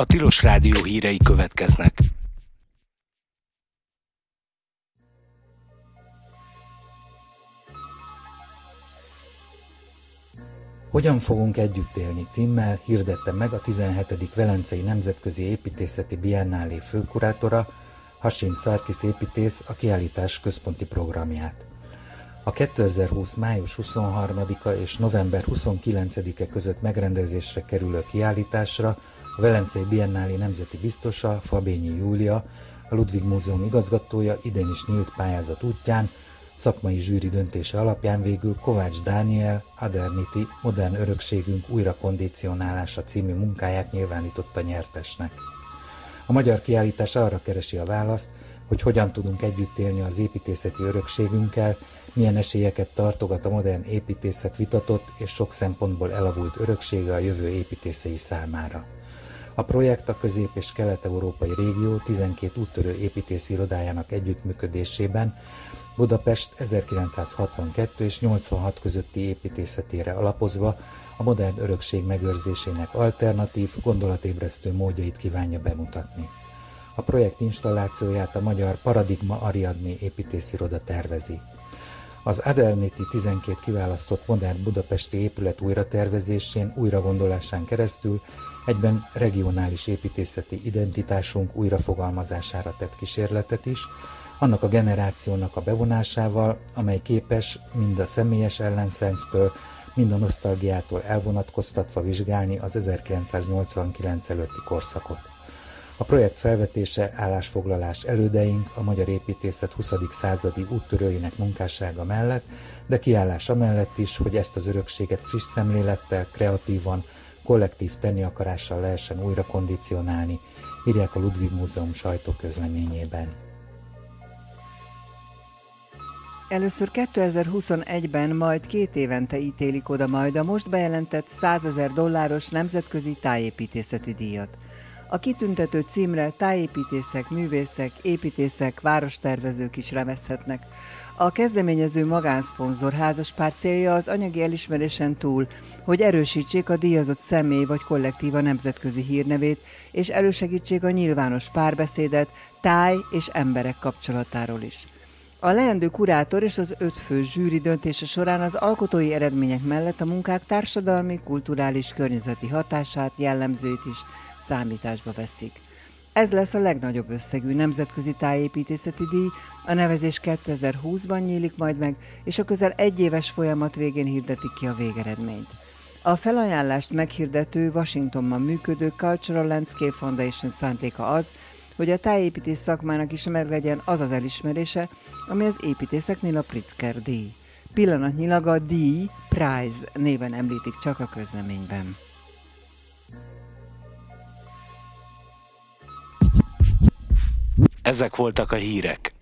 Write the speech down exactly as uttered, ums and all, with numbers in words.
A Tilos Rádió hírei következnek. Hogyan fogunk együtt élni címmel hirdette meg a tizenhetedik Velencei Nemzetközi Építészeti Biennálé főkurátora, Hasim Sarkis építész a kiállítás központi programját. A kétezer-húsz. május huszonharmadika és november huszonkilencedike között megrendezésre kerülő kiállításra a Velencei Biennálé nemzeti biztosa, Fabényi Júlia, a Ludwig Múzeum igazgatója idén is nyílt pályázat útján, szakmai zsűri döntése alapján végül Kovács Dániel Adernity Modern örökségünk újrakondicionálása című munkáját nyilvánította nyertesnek. A magyar kiállítás arra keresi a választ, hogy hogyan tudunk együtt élni az építészeti örökségünkkel, milyen esélyeket tartogat a modern építészet vitatott és sok szempontból elavult öröksége a jövő építészei számára. A projekt a közép- és kelet-európai régió tizenkét úttörő építészi irodájának együttműködésében Budapest ezerkilencszázhatvankettő és nyolcvanhat közötti építészetére alapozva a modern örökség megőrzésének alternatív, gondolatébresztő módjait kívánja bemutatni. A projekt installációját a magyar Paradigma Ariadné építésziroda tervezi. Az Adernity tizenkét kiválasztott modern budapesti épület újratervezésén, újragondolásán keresztül egyben regionális építészeti identitásunk újrafogalmazására tett kísérletet is, annak a generációnak a bevonásával, amely képes mind a személyes ellenszemtől, mind a nosztalgiától elvonatkoztatva vizsgálni az ezerkilencszáznyolcvankilenc előtti korszakot. A projekt felvetése állásfoglalás elődeink a magyar építészet huszadik századi úttörőinek munkássága mellett, de kiállása mellett is, hogy ezt az örökséget friss szemlélettel, kreatívan, kollektív tenni akarással lehessen újra kondicionálni, írják a Ludwig Múzeum sajtóközleményében. Először kétezer-huszonegyben, majd két évente ítélik oda majd a most bejelentett százezer dolláros nemzetközi tájépítészeti díjat. A kitüntető címre tájépítészek, művészek, építészek, várostervezők is remezhetnek. A kezdeményező magánszponzor házaspár célja az anyagi elismerésen túl, hogy erősítsék a díjazott személy vagy kollektíva nemzetközi hírnevét, és elősegítsék a nyilvános párbeszédet táj és emberek kapcsolatáról is. A leendő kurátor és az öt fő zsűri döntése során az alkotói eredmények mellett a munkák társadalmi, kulturális, környezeti hatását, jellemzőit is számításba veszik. Ez lesz a legnagyobb összegű nemzetközi tájépítészeti díj, a nevezés kétezer-húszban nyílik majd meg, és a közel egyéves folyamat végén hirdetik ki a végeredményt. A felajánlást meghirdető Washingtonban működő Cultural Landscape Foundation szántéka az, hogy a tájépítés szakmának is meglegyen az az elismerése, ami az építészeknél a Pritzker díj. Pillanatnyilag a díj Prize néven említik csak a közleményben. Ezek voltak a hírek.